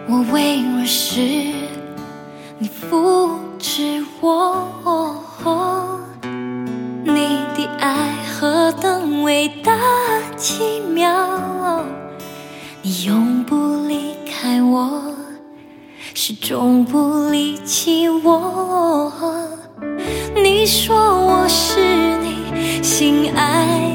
我微弱时，你扶持我。你的爱何等伟大奇妙，你永不离开我，始终不离弃我。你说我是你心爱